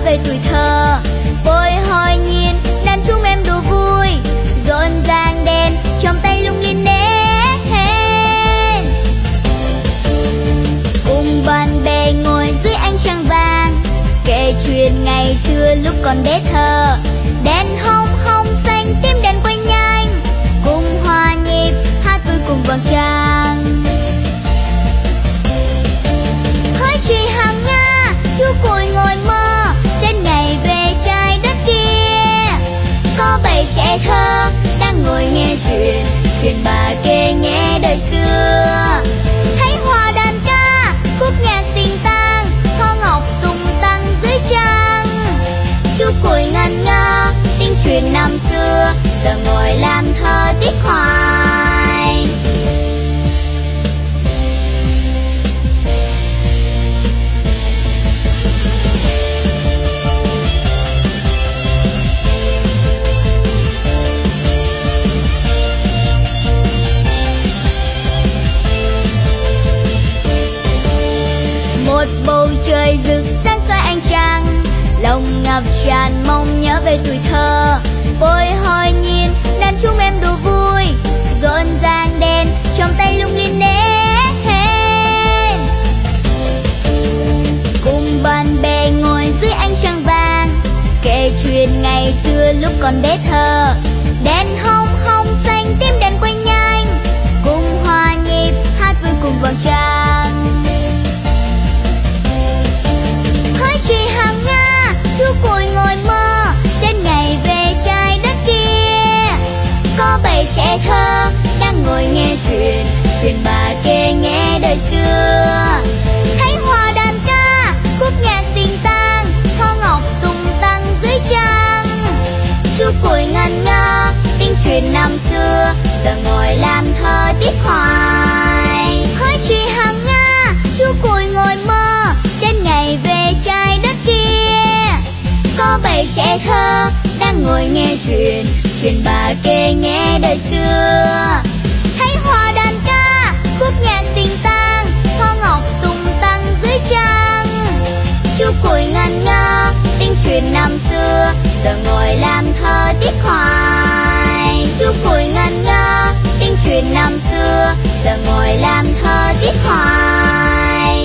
về tuổi thơ. Bồi hồi nhìn đàn chúng em đùa vui, rộn ràng đèn trong tay lung linh nến. Cùng bạn bè ngồi dưới ánh trăng vàng, kể chuyện ngày xưa lúc còn bé thơ. Đèn hồng hồng xanh tím đèn quay nhanh, cùng hòa nhịp hát vui cùng vầng trăng. Hỡi chị hàng Nga, chú cùi ngồi mơ đến ngày về trái đất kia. Có bầy trẻ thơ đang ngồi nghe chuyện bà kể nghe đời xưa. Thấy hoa đàn ca khúc nhạc tình tang, thơ ngọc tung tăng dưới trăng. Chú cùi ngẩn ngơ tiếng chuyện năm xưa, giờ ngồi làm thơ tiếc hoài. Một bầu trời rực sáng soi ánh trăng, lòng ngập tràn mong nhớ về tuổi thơ. Bồi hồi nhìn đàn chúng em đùa vui, rộn ràng đèn trong tay lung linh nến. Cùng bạn bè ngồi dưới ánh trăng vàng, kể chuyện ngày xưa lúc còn bé thơ. Đèn hồng hồng xanh tím đèn quay nhanh, cùng hòa nhịp hát vui cùng vầng trăng. Hỡi chị hàng Nga, chú cùi ngồi mơ đến ngày về trái đất kia. Có bầy trẻ thơ đang ngồi nghe chuyện bà kể nghe đời xưa. Thấy hoa đàn ca khúc nhạc tình tang, thơ ngọc tung tăng dưới trăng. Chú cùi ngẩn ngơ tiếng chuyện năm xưa, giờ ngồi làm thơ tiếc hoài. Hỡi chị hàng Nga, chú cùi ngồi mơ đến ngày về trái đất kia. Có bầy trẻ thơ đang ngồi nghe chuyện bà kể nghe đời xưa. Thấy hoa đàn ca khúc nhạc tình tang, thơ ngọc tung tăng dưới trăng. Chú cùi ngẩn ngơ tiếng chuyện năm xưa, giờ ngồi làm thơ tiếc hoài. Chú cùi ngẩn ngơ tiếng chuyện năm xưa, giờ ngồi làm thơ tiếc hoài.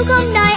con đợi